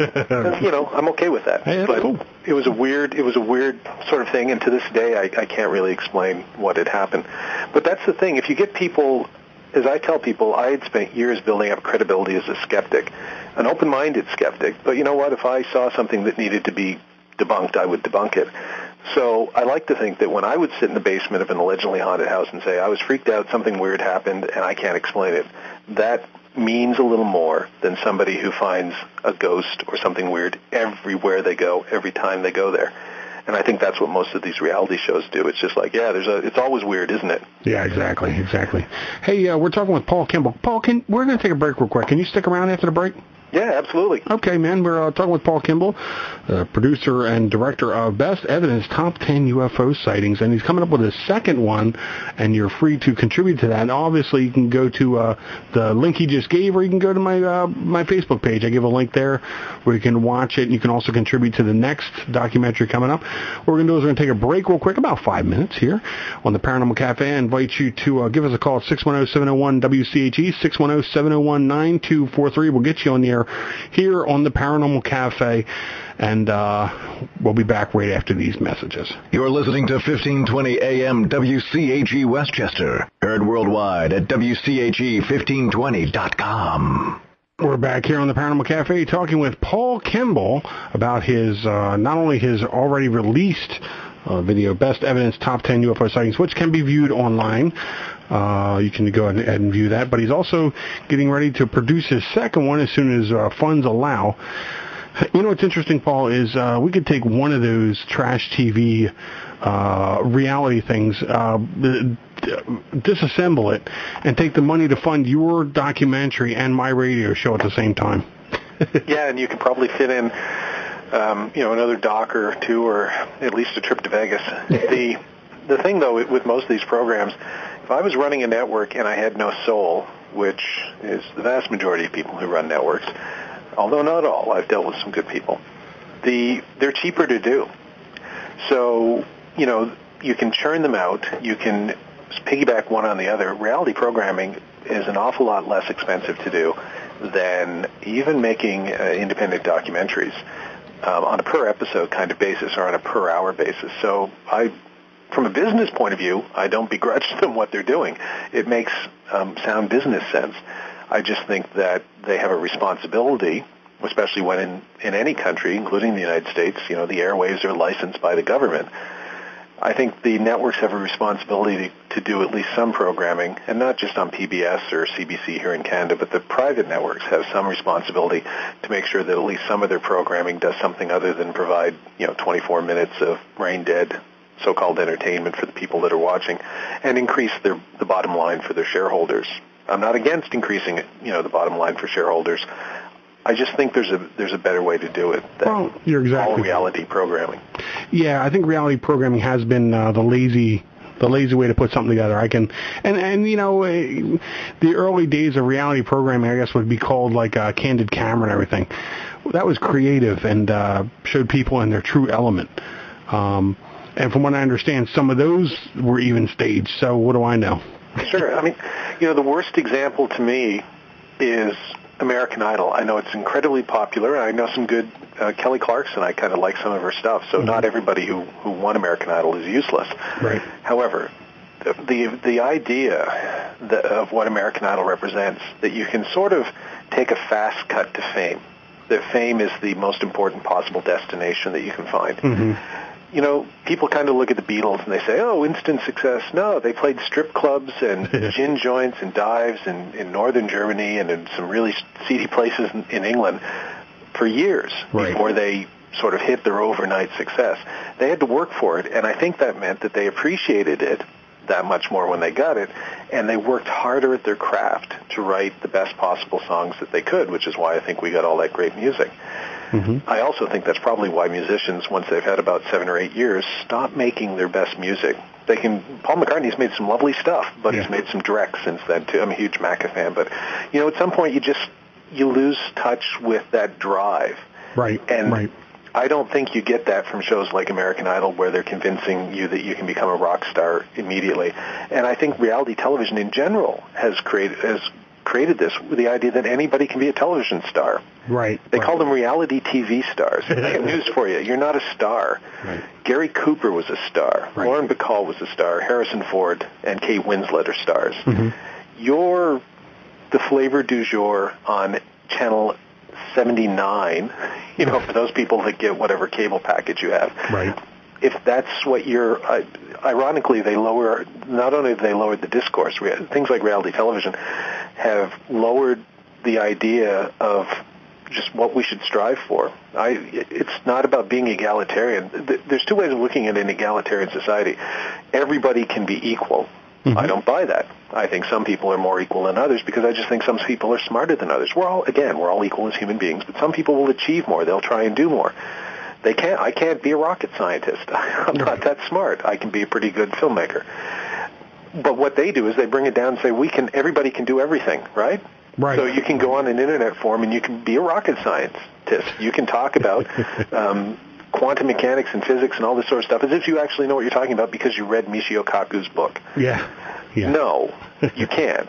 I'm okay with that. Hey, but cool. it was a weird sort of thing, and to this day, I can't really explain what had happened. But that's the thing. If you get people, as I tell people, I had spent years building up credibility as a skeptic, an open-minded skeptic. But you know what? If I saw something that needed to be debunked, I would debunk it. So I like to think that when I would sit in the basement of an allegedly haunted house and say, I was freaked out, something weird happened, and I can't explain it, that means a little more than somebody who finds a ghost or something weird everywhere they go, every time they go there. And I think that's what most of these reality shows do. It's just like, it's always weird, isn't it? Yeah, exactly. Hey, we're talking with Paul Kimball. Paul, we're going to take a break real quick. Can you stick around after the break? Yeah, absolutely. Okay, man. We're talking with Paul Kimball, producer and director of Best Evidence Top 10 UFO Sightings, and he's coming up with a second one, and you're free to contribute to that. And obviously, you can go to the link he just gave, or you can go to my Facebook page. I give a link there where you can watch it, and you can also contribute to the next documentary coming up. What we're going to do is we're going to take a break real quick, about 5 minutes here on the Paranormal Cafe. I invite you to give us a call at 610-701-WCHE, 610-701-9243. We'll get you on the air here on the Paranormal Cafe, and we'll be back right after these messages. You're listening to 1520 AM WCHE Westchester, heard worldwide at WCHE1520.com. We're back here on the Paranormal Cafe talking with Paul Kimball about his, not only his already released video, Best Evidence Top 10 UFO Sightings, which can be viewed online. You can go ahead and view that. But he's also getting ready to produce his second one as soon as funds allow. You know what's interesting, Paul, is we could take one of those trash TV reality things, disassemble it, and take the money to fund your documentary and my radio show at the same time. Yeah, and you could probably fit in another doc or two, or at least a trip to Vegas. The thing, though, with most of these programs, if I was running a network and I had no soul, which is the vast majority of people who run networks, although not all, I've dealt with some good people, they're cheaper to do. So, you can churn them out, you can piggyback one on the other. Reality programming is an awful lot less expensive to do than even making independent documentaries on a per episode kind of basis or on a per hour basis. So from a business point of view, I don't begrudge them what they're doing. It makes sound business sense. I just think that they have a responsibility, especially when in any country, including the United States, the airwaves are licensed by the government. I think the networks have a responsibility to do at least some programming, and not just on PBS or CBC here in Canada, but the private networks have some responsibility to make sure that at least some of their programming does something other than provide, 24 minutes of brain-dead so-called entertainment for the people that are watching, and increase the bottom line for their shareholders. I'm not against increasing, the bottom line for shareholders. I just think there's a better way to do it than you're exactly all reality programming. Yeah, I think reality programming has been the lazy way to put something together. The early days of reality programming, I guess, would be called like Candid Camera and everything. That was creative and showed people in their true element. And from what I understand, some of those were even staged. So what do I know? Sure. I mean, the worst example to me is American Idol. I know it's incredibly popular. I know some good Kelly Clarkson. I kind of like some of her stuff. So not everybody who won American Idol is useless. Right. However, the idea of what American Idol represents, that you can sort of take a fast cut to fame, that fame is the most important possible destination that you can find. Mm-hmm. People kind of look at the Beatles and they say, oh, instant success. No, they played strip clubs and gin joints and dives in northern Germany and in some really seedy places in England for years before they sort of hit their overnight success. They had to work for it, and I think that meant that they appreciated it that much more when they got it, and they worked harder at their craft to write the best possible songs that they could, which is why I think we got all that great music. Mm-hmm. I also think that's probably why musicians, once they've had about 7 or 8 years, stop making their best music. Paul McCartney's made some lovely stuff, but he's made some dreck since then, too. I'm a huge Macca fan, but, at some point you lose touch with that drive. Right, and I don't think you get that from shows like American Idol, where they're convincing you that you can become a rock star immediately. And I think reality television in general has created this with the idea that anybody can be a television star. Right. They call them reality TV stars. I have news for you. You're not a star. Right. Gary Cooper was a star. Right. Lauren Bacall was a star. Harrison Ford and Kate Winslet are stars. Mm-hmm. You're the flavor du jour on Channel 79, for those people that get whatever cable package you have. Right. If that's what ironically, not only have they lowered the discourse, things like reality television have lowered the idea of just what we should strive for. It's not about being egalitarian. There's two ways of looking at an egalitarian society. Everybody can be equal. Mm-hmm. I don't buy that. I think some people are more equal than others because I just think some people are smarter than others. We're all equal as human beings, but some people will achieve more. They'll try and do more. I can't be a rocket scientist. I'm not that smart. I can be a pretty good filmmaker. But what they do is they bring it down and say everybody can do everything, right? Right. So you can go on an internet forum and you can be a rocket scientist. You can talk about quantum mechanics and physics and all this sort of stuff as if you actually know what you're talking about because you read Michio Kaku's book. Yeah. No, you can't.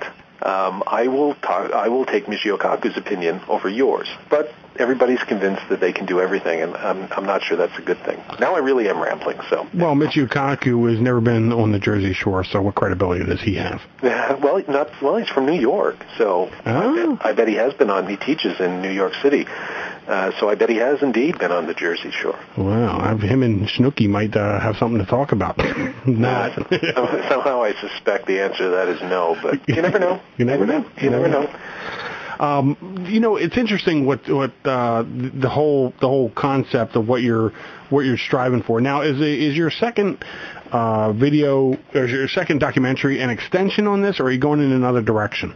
I will take Michio Kaku's opinion over yours, but everybody's convinced that they can do everything, and I'm not sure that's a good thing. Now I really am rambling. So. Well, Michio Kaku has never been on the Jersey Shore, so what credibility does he have? He's from New York, so I bet he has been on. He teaches in New York City, so I bet he has indeed been on the Jersey Shore. Wow, him and Snooki might have something to talk about. Not. Somehow I suspect the answer to that is no, but you never know. You never know. You never know. It's interesting what the whole concept of what you're striving for. Now, is your second video or your second documentary an extension on this, or are you going in another direction?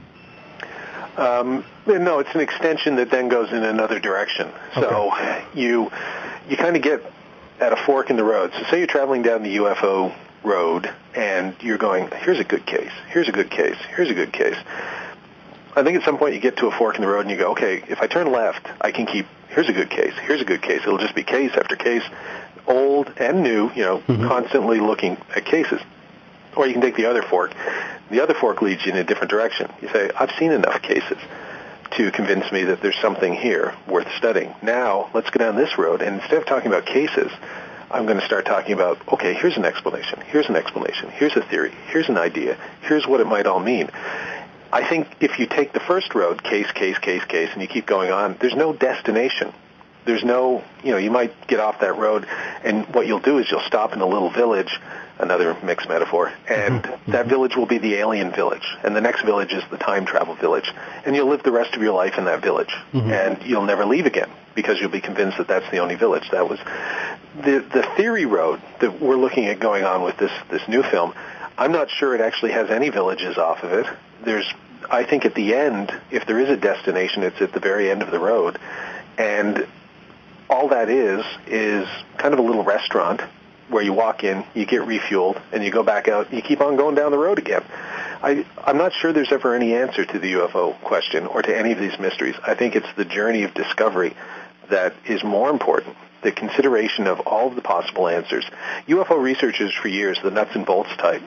No, it's an extension that then goes in another direction. So you kind of get at a fork in the road. So say you're traveling down the UFO road and you're going, here's a good case, here's a good case, here's a good case. I think at some point you get to a fork in the road and you go, okay, if I turn left, I can keep, here's a good case, here's a good case. It'll just be case after case, old and new, constantly looking at cases. Or you can take the other fork. The other fork leads you in a different direction. You say, I've seen enough cases to convince me that there's something here worth studying. Now, let's go down this road, and instead of talking about cases, I'm going to start talking about, okay, here's an explanation, here's a theory, here's an idea, here's what it might all mean. I think if you take the first road, case, and you keep going on, there's no destination. There's no, you might get off that road, and what you'll do is you'll stop in a little village, another mixed metaphor, and that village will be the alien village, and the next village is the time travel village, and you'll live the rest of your life in that village, and you'll never leave again, because you'll be convinced that that's the only village. That was the theory road that we're looking at going on with this new film. I'm not sure it actually has any villages off of it. There's I think at the end, if there is a destination, it's at the very end of the road. And all that is kind of a little restaurant where you walk in, you get refueled, and you go back out, you keep on going down the road again. I'm not sure there's ever any answer to the UFO question or to any of these mysteries. I think it's the journey of discovery that is more important, the consideration of all of the possible answers. UFO researchers for years, the nuts and bolts type,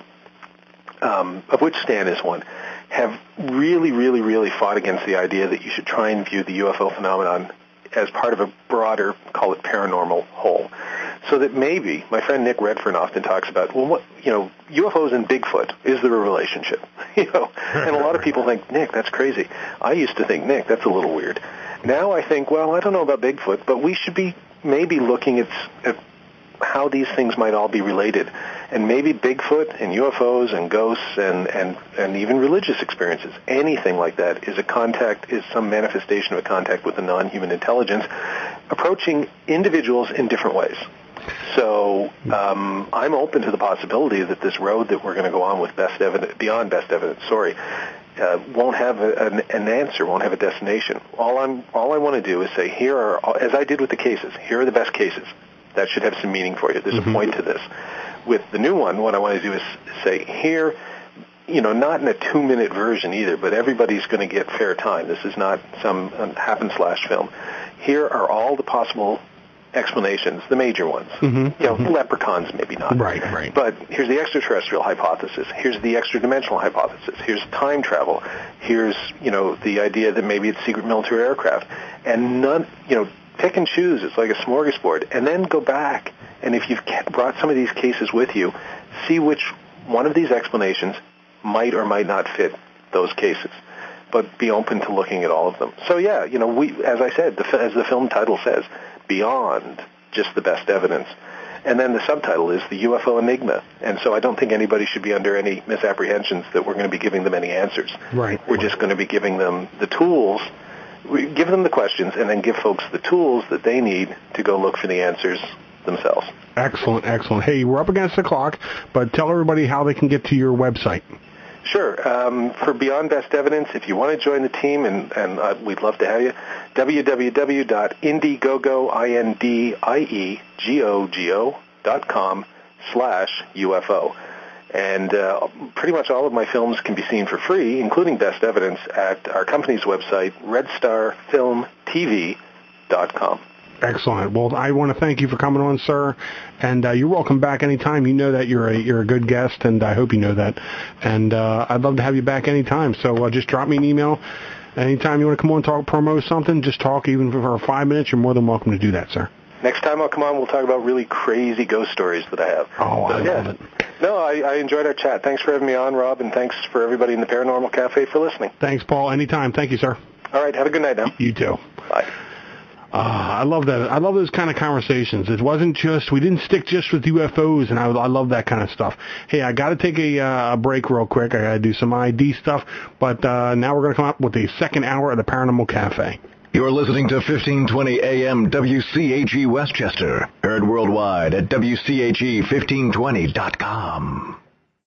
of which Stan is one, have really, really, really fought against the idea that you should try and view the UFO phenomenon as part of a broader, call it paranormal, whole. So that maybe, my friend Nick Redfern often talks about, well, what, UFOs and Bigfoot, is there a relationship? And a lot of people think, Nick, that's crazy. I used to think, Nick, that's a little weird. Now I think, well, I don't know about Bigfoot, but we should be maybe looking at how these things might all be related. And maybe Bigfoot and UFOs and ghosts and even religious experiences, anything like that, is some manifestation of a contact with a non-human intelligence approaching individuals in different ways. So I'm open to the possibility that this road that we're going to go on with beyond best evidence, won't have an answer, won't have a destination. All I want to do is say, here are, as I did with the cases, here are the best cases. That should have some meaning for you. There's a point to this. With the new one, what I want to do is say, here, not in a 2-minute version either, but everybody's going to get fair time. This is not some happen-slash film. Here are all the possible explanations, the major ones. Leprechauns, maybe not. Right. But here's the extraterrestrial hypothesis. Here's the extra-dimensional hypothesis. Here's time travel. Here's, the idea that maybe it's secret military aircraft. And none, pick and choose. It's like a smorgasbord. And then go back, and if you've brought some of these cases with you, see which one of these explanations might or might not fit those cases. But be open to looking at all of them. So yeah, we, as I said, as the film title says, beyond just the best evidence. And then the subtitle is the UFO Enigma. And so I don't think anybody should be under any misapprehensions that we're going to be giving them any answers. Right. We're just going to be giving them the tools. We give them the questions and then give folks the tools that they need to go look for the answers themselves. Excellent. Hey, we're up against the clock, but tell everybody how they can get to your website. Sure. For Beyond Best Evidence, if you want to join the team, and we'd love to have you, www.indiegogo.com/UFO. And pretty much all of my films can be seen for free, including Best Evidence, at our company's website, redstarfilmtv.com. Excellent. Well, I want to thank you for coming on, sir, and you're welcome back anytime. You know that you're a good guest, and I hope you know that. And I'd love to have you back anytime. So just drop me an email. Anytime you want to come on and promote something, just talk even for 5 minutes. You're more than welcome to do that, sir. Next time I'll come on, we'll talk about really crazy ghost stories that I have. Oh, I love it. No, I enjoyed our chat. Thanks for having me on, Rob, and thanks for everybody in the Paranormal Cafe for listening. Thanks, Paul. Anytime. Thank you, sir. All right. Have a good night now. You too. Bye. I love that. I love those kind of conversations. It wasn't just, we didn't stick just with UFOs, and I love that kind of stuff. Hey, I got to take a break real quick. I got to do some ID stuff, but now we're going to come up with the second hour of the Paranormal Cafe. You're listening to 1520 AM WCAG Westchester, heard worldwide at WCAG1520.com.